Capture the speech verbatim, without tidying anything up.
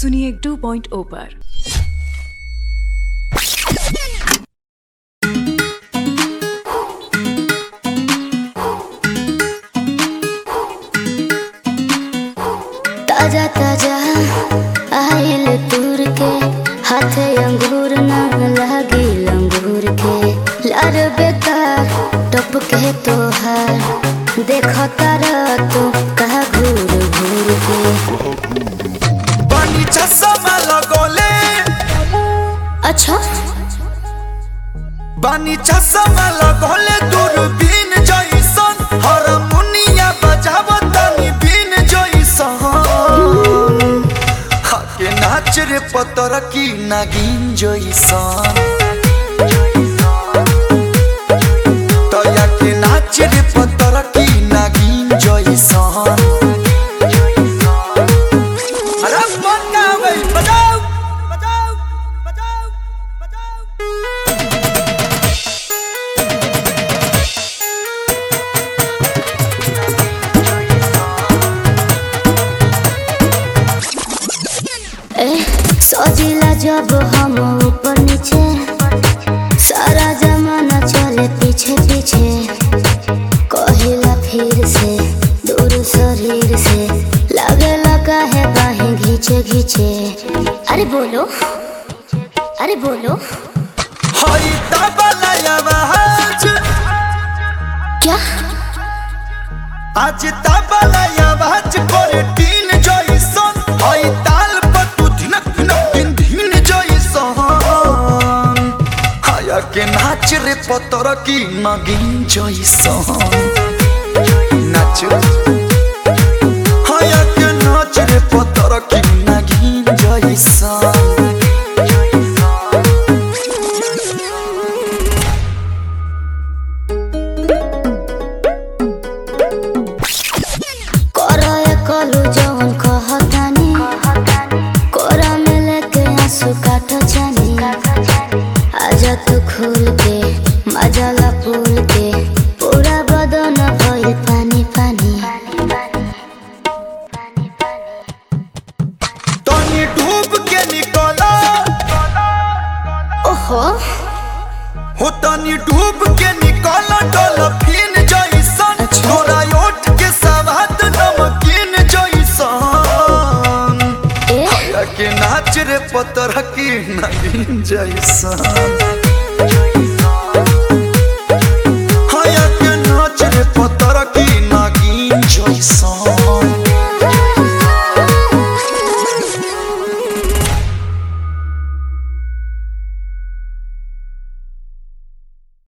सुनिए two point ओ पर। ताजा ताजा आइल तूर के हाथे अंगूर न लागी लंगूर के लार बेकार टप के तोहार देखो तारा तू कहा घूर घूर के बनी चश्मा लगोले। अच्छा बनी चश्मा लगोले दूरबीन जइसन हारमोनिया बजावतानी बीन जइसन हाके नाच रे पतर की नागिन जइसन तया के नाच रे पतर की नागिन जइसन। अरे बनावे बजाओ बजाओ बजाओ बजाओ। ए सजिला जब हम ऊपर नीचे सारा जमाना चले पीछे पीछे कहिला फिर से दूर शरीर से लगे लगा है बाहें घींचे घींचे। अरे बोलो अरे बोलो हई तबला आवाज क्या आज तबला आवाज करे टीन जइसन हई ताल पर तू धिनक धिनक दिन दिन जइसन हाया के नाच रे पतर की नगिन जइसन नाच हाया के नाच रे पतर की नगिन जइसन। कलू जवन कहतानी कोरा में लेके आंसू काटो जानी आजा तू खोल के मजाला फूल के पूरा बदन भइल पानी पानी। तनी डूब के निकला ओहो हो तनी डूब के निकला डॉल्फिन जइसन तोरा ओठ के सवाद नमकीन जइसन ए के नाच रे पतर की नगिन जइसन।